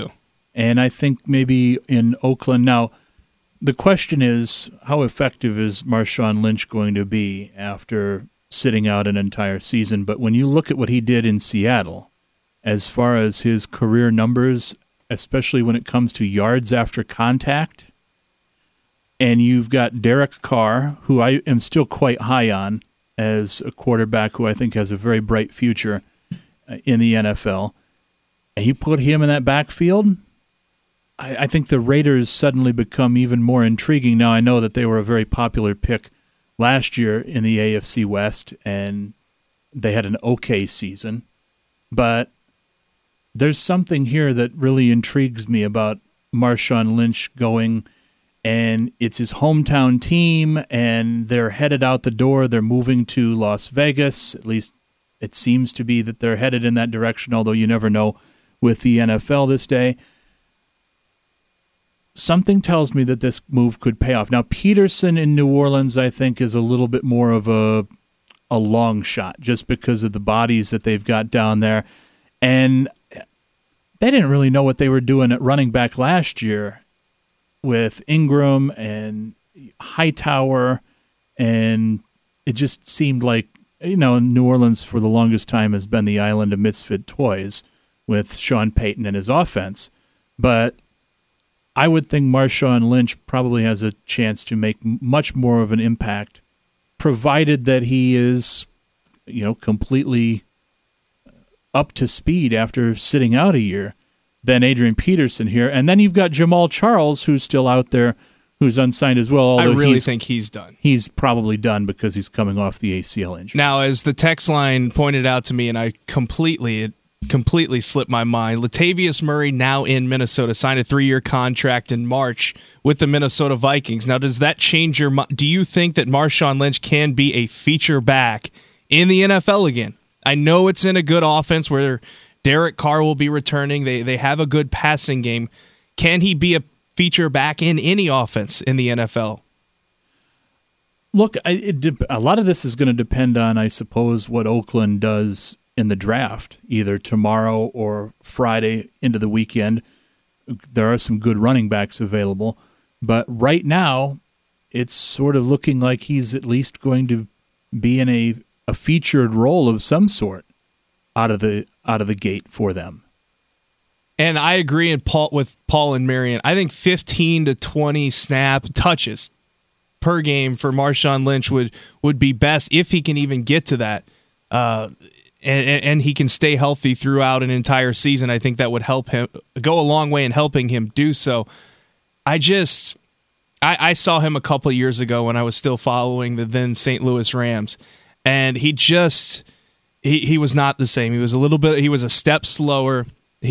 And I think maybe in Oakland now, the question is, how effective is Marshawn Lynch going to be after sitting out an entire season? But when you look at what he did in Seattle, as far as his career numbers, especially when it comes to yards after contact, and you've got Derek Carr, who I am still quite high on as a quarterback who I think has a very bright future in the NFL, and you put him in that backfield, I think the Raiders suddenly become even more intriguing. Now, I know that they were a very popular pick last year in the AFC West, and they had an okay season. But there's something here that really intrigues me about Marshawn Lynch going, and it's his hometown team, and they're headed out the door. They're moving to Las Vegas. At least it seems to be that they're headed in that direction, although you never know with the NFL this day. Something tells me that this move could pay off. Now, Peterson in New Orleans, I think, is a little bit more of a long shot just because of the bodies that they've got down there. And they didn't really know what they were doing at running back last year with Ingram and Hightower, and it just seemed like, New Orleans for the longest time has been the island of misfit toys with Sean Payton and his offense. But I would think Marshawn Lynch probably has a chance to make much more of an impact, provided that he is, completely up to speed after sitting out a year, than Adrian Peterson here. And then you've got Jamal Charles, who's still out there, who's unsigned as well. I really think he's done. He's probably done because he's coming off the ACL injury. Now, as the text line pointed out to me, and I completely slipped my mind, Latavius Murray, now in Minnesota, signed a 3-year contract in March with the Minnesota Vikings. Now, does that change your mind? Do you think that Marshawn Lynch can be a feature back in the NFL again? I know it's in a good offense where Derek Carr will be returning. They have a good passing game. Can he be a feature back in any offense in the NFL? Look, a lot of this is going to depend on, I suppose, what Oakland does in the draft, either tomorrow or Friday into the weekend. There are some good running backs available, but right now it's sort of looking like he's at least going to be in a featured role of some sort out of the gate for them. And I agree with Paul and Marion. I think 15 to 20 snap touches per game for Marshawn Lynch would be best if he can even get to that. And he can stay healthy throughout an entire season. I think that would help him go a long way in helping him do so. I saw him a couple of years ago when I was still following the then St. Louis Rams, and he was not the same. He was a step slower.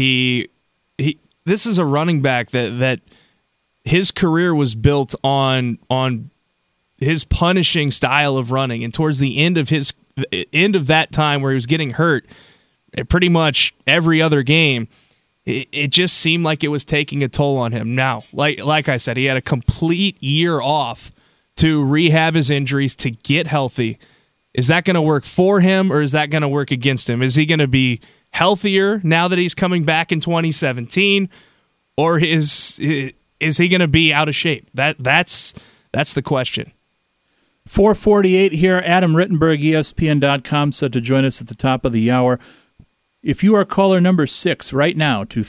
This is a running back that his career was built on his punishing style of running, and towards the end of that time where he was getting hurt pretty much every other game, it just seemed like it was taking a toll on him. Now, like I said, he had a complete year off to rehab his injuries, to get healthy. Is that going to work for him, or is that going to work against him? Is he going to be healthier now that he's coming back in 2017, or is he going to be out of shape? That's the question. 4:48 here. Adam Rittenberg, ESPN.com, set to join us at the top of the hour. If you are caller number 6 right now to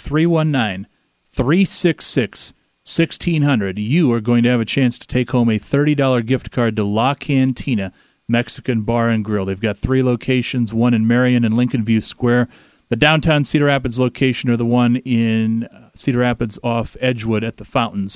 319-366-1600, you are going to have a chance to take home a $30 gift card to La Cantina Mexican Bar and Grill. They've got 3 locations, one in Marion and Lincoln View Square. The downtown Cedar Rapids location, or the one in Cedar Rapids off Edgewood at the Fountains.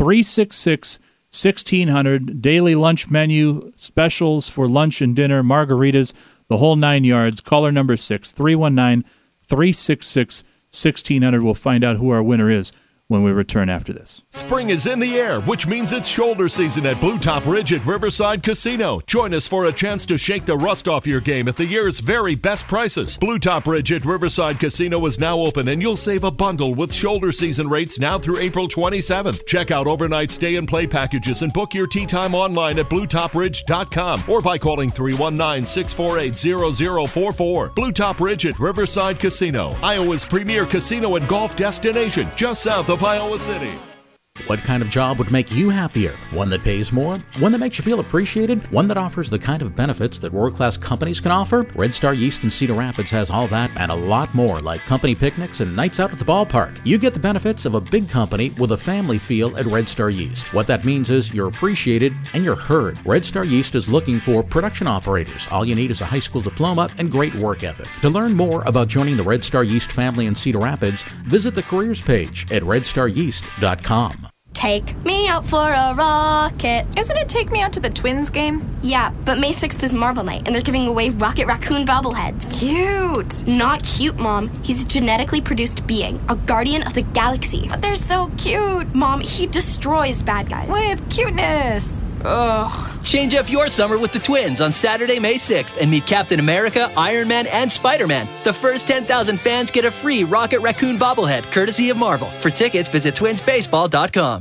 366-1600, daily lunch menu, specials for lunch and dinner, margaritas, the whole 9 yards. Caller number 6, 319-366-1600. We'll find out who our winner is when we return after this. Spring is in the air, which means it's shoulder season at Blue Top Ridge at Riverside Casino. Join us for a chance to shake the rust off your game at the year's very best prices. Blue Top Ridge at Riverside Casino is now open, and you'll save a bundle with shoulder season rates now through April 27th. Check out overnight stay and play packages and book your tee time online at BlueTopRidge.com or by calling 319-648-0044. Blue Top Ridge at Riverside Casino, Iowa's premier casino and golf destination, just south of Iowa City. What kind of job would make you happier? One that pays more? One that makes you feel appreciated? One that offers the kind of benefits that world-class companies can offer? Red Star Yeast in Cedar Rapids has all that and a lot more, like company picnics and nights out at the ballpark. You get the benefits of a big company with a family feel at Red Star Yeast. What that means is you're appreciated and you're heard. Red Star Yeast is looking for production operators. All you need is a high school diploma and great work ethic. To learn more about joining the Red Star Yeast family in Cedar Rapids, visit the careers page at redstaryeast.com. Take me out for a rocket. Isn't it Take Me Out to the Twins game? Yeah, but May 6th is Marvel Night, and they're giving away Rocket Raccoon bobbleheads. Cute! Not cute, Mom. He's a genetically produced being, a guardian of the galaxy. But they're so cute! Mom, he destroys bad guys. With cuteness! Ugh. Change up your summer with the Twins on Saturday, May 6th, and meet Captain America, Iron Man, and Spider-Man. The first 10,000 fans get a free Rocket Raccoon bobblehead, courtesy of Marvel. For tickets, visit twinsbaseball.com.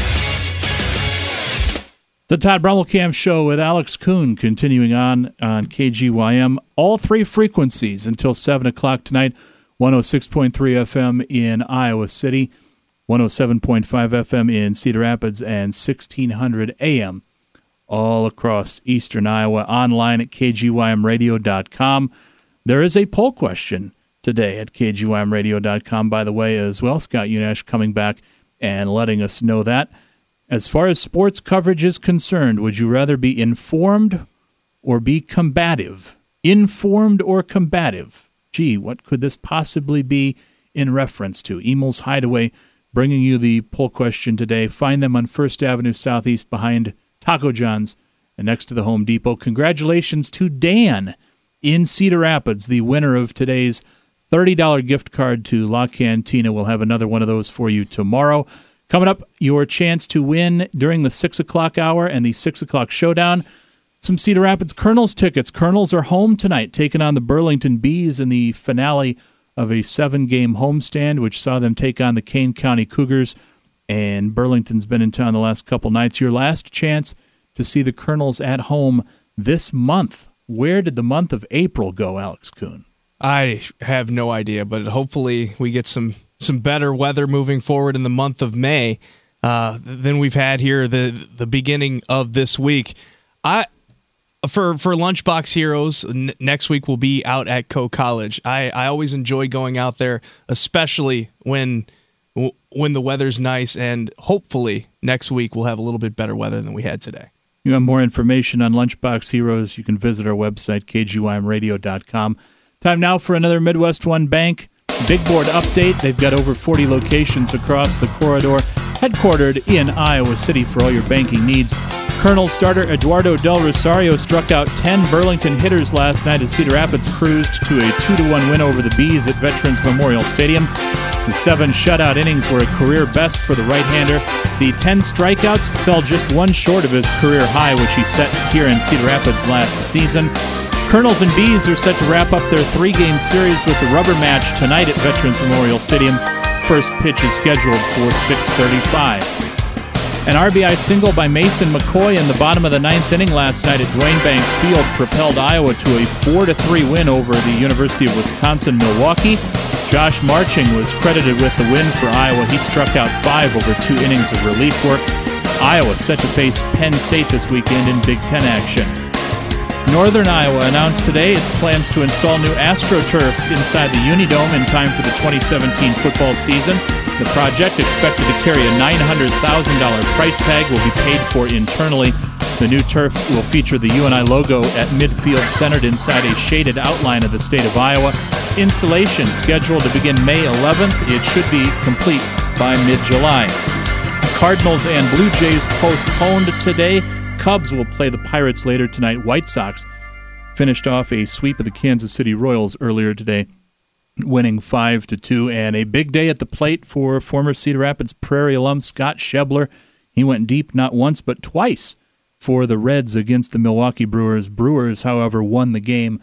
The Todd Brummelkamp Show with Alex Kuhn continuing on KGYM. All three frequencies until 7 o'clock tonight. 106.3 FM in Iowa City, 107.5 FM in Cedar Rapids, and 1600 AM all across eastern Iowa. Online at kgymradio.com. There is a poll question today at kgymradio.com, by the way, as well. Scott Unash coming back and letting us know that. As far as sports coverage is concerned, would you rather be informed or be combative? Informed or combative? Gee, what could this possibly be in reference to? Emel's Hideaway bringing you the poll question today. Find them on 1st Avenue Southeast behind Taco John's and next to the Home Depot. Congratulations to Dan in Cedar Rapids, the winner of today's $30 gift card to La Cantina. We'll have another one of those for you tomorrow. Coming up, your chance to win during the 6 o'clock hour and the 6 o'clock showdown. Some Cedar Rapids Colonels tickets. Colonels are home tonight, taking on the Burlington Bees in the finale of a 7-game homestand, which saw them take on the Kane County Cougars. And Burlington's been in town the last couple nights. Your last chance to see the Colonels at home this month. Where did the month of April go, Alex Kuhn? I have no idea, but hopefully we get some better weather moving forward in the month of May than we've had here the beginning of this week. For Lunchbox Heroes, next week we'll be out at Coe College. I always enjoy going out there, especially when the weather's nice, and hopefully next week we'll have a little bit better weather than we had today. You have more information on Lunchbox Heroes, you can visit our website, kgymradio.com. Time now for another Midwest One Bank Big Board update. They've got over 40 locations across the corridor, headquartered in Iowa City for all your banking needs. Colonel starter Eduardo Del Rosario struck out 10 Burlington hitters last night as Cedar Rapids cruised to a 2-1 win over the Bees at Veterans Memorial Stadium. The 7 shutout innings were a career best for the right-hander. The 10 strikeouts fell just one short of his career high, which he set here in Cedar Rapids last season. Colonels and Bees are set to wrap up their 3-game series with the rubber match tonight at Veterans Memorial Stadium. First pitch is scheduled for 6:35. An RBI single by Mason McCoy in the bottom of the 9th inning last night at Dwayne Banks Field propelled Iowa to a 4-3 win over the University of Wisconsin-Milwaukee. Josh Marching was credited with the win for Iowa. He struck out 5 over 2 innings of relief work. Iowa set to face Penn State this weekend in Big Ten action. Northern Iowa announced today its plans to install new AstroTurf inside the Unidome in time for the 2017 football season. The project, expected to carry a $900,000 price tag, will be paid for internally. The new turf will feature the UNI logo at midfield, centered inside a shaded outline of the state of Iowa. Installation scheduled to begin May 11th. It should be complete by mid-July. Cardinals and Blue Jays postponed today. Cubs will play the Pirates later tonight. White Sox finished off a sweep of the Kansas City Royals earlier today winning 5-2. And a big day at the plate for former Cedar Rapids Prairie alum Scott Schebler. He went deep not once but twice for the Reds against the Milwaukee Brewers. Brewers, however, won the game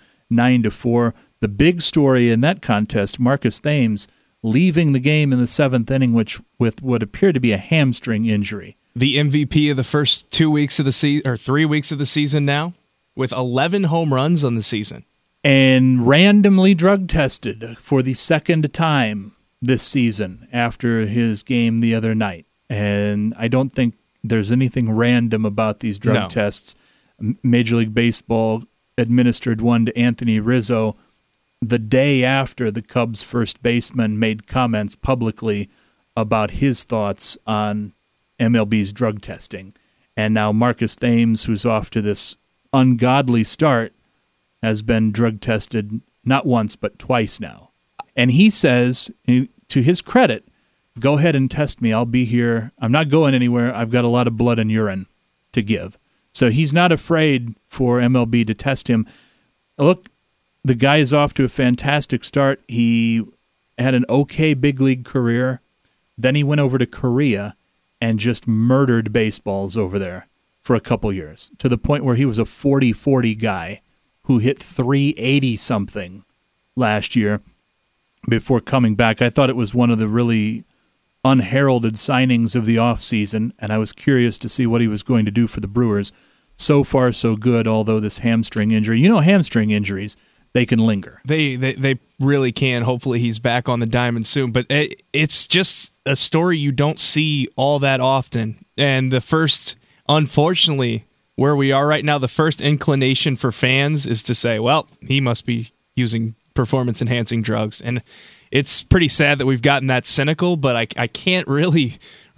9-4. The big story in that contest, Marcus Thames leaving the game in the seventh inning, with what appeared to be a hamstring injury. The MVP of the first 2 weeks of the season, or 3 weeks of the season now, with 11 home runs on the season. And randomly drug tested for the second time this season after his game the other night. And I don't think there's anything random about these drug tests. Major League Baseball administered one to Anthony Rizzo the day after the Cubs' first baseman made comments publicly about his thoughts on MLB's drug testing. And now Marcus Thames, who's off to this ungodly start, has been drug tested not once but twice now. And he says, to his credit, go ahead and test me. I'll be here. I'm not going anywhere. I've got a lot of blood and urine to give. So he's not afraid for MLB to test him. Look, the guy is off to a fantastic start. He had an okay big league career. Then he went over to Korea and just murdered baseballs over there for a couple years, to the point where he was a 40-40 guy who hit 380-something last year before coming back. I thought it was one of the really unheralded signings of the offseason, and I was curious to see what he was going to do for the Brewers. So far, so good, although this hamstring injury. You know, hamstring injuries, they can linger. They really can. Hopefully he's back on the diamond soon. But it's just a story you don't see all that often. And the first, unfortunately, where we are right now, the first inclination for fans is to say, well, he must be using performance-enhancing drugs. And it's pretty sad that we've gotten that cynical, but I can't really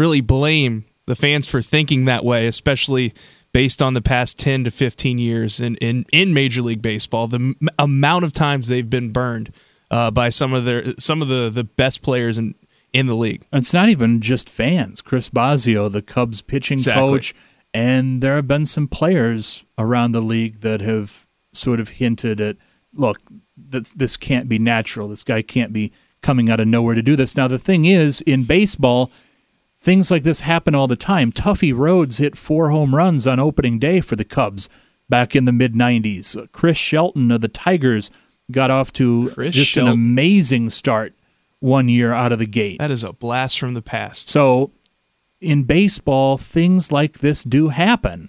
blame the fans for thinking that way, especially based on the past 10 to 15 years in Major League Baseball. The amount of times they've been burned by some of the best players in the league. It's not even just fans. Chris Bosio, the Cubs pitching coach, and there have been some players around the league that have sort of hinted at, look, this can't be natural. This guy can't be coming out of nowhere to do this. Now, the thing is, in baseball, things like this happen all the time. Tuffy Rhodes hit 4 home runs on opening day for the Cubs back in the mid-'90s. Chris Shelton of the Tigers got off to an amazing start one year out of the gate. That is a blast from the past. So in baseball, things like this do happen.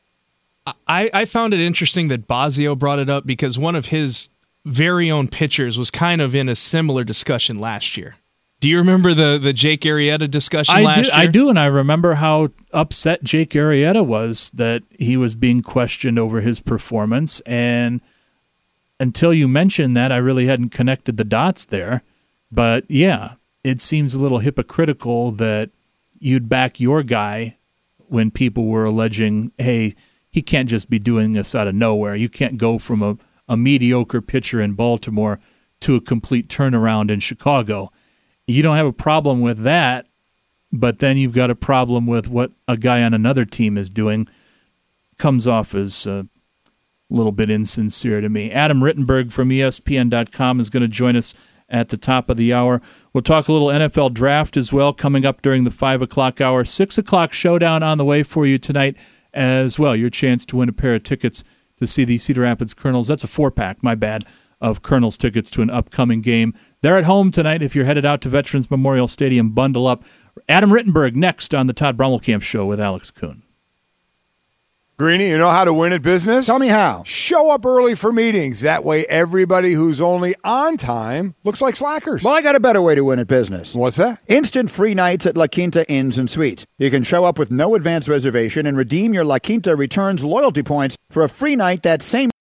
I found it interesting that Bosio brought it up because one of his very own pitchers was kind of in a similar discussion last year. Do you remember the Jake Arrieta discussion last year? I do, and I remember how upset Jake Arrieta was that he was being questioned over his performance, and until you mentioned that, I really hadn't connected the dots there. But yeah, it seems a little hypocritical that you'd back your guy when people were alleging, hey, he can't just be doing this out of nowhere. You can't go from a mediocre pitcher in Baltimore to a complete turnaround in Chicago. You don't have a problem with that, but then you've got a problem with what a guy on another team is doing. Comes off as a little bit insincere to me. Adam Rittenberg from ESPN.com is going to join us at the top of the hour. We'll talk a little NFL draft as well coming up during the 5 o'clock hour. 6 o'clock showdown on the way for you tonight as well. Your chance to win a pair of tickets to see the Cedar Rapids Colonels. That's a 4-pack, my bad, of Colonels tickets to an upcoming game. They're at home tonight. If you're headed out to Veterans Memorial Stadium, bundle up. Adam Rittenberg next on the Todd Brommelkamp Show with Alex Kuhn. Greeny, you know how to win at business? Tell me how. Show up early for meetings. That way everybody who's only on time looks like slackers. Well, I got a better way to win at business. What's that? Instant free nights at La Quinta Inns and Suites. You can show up with no advance reservation and redeem your La Quinta Returns loyalty points for a free night that same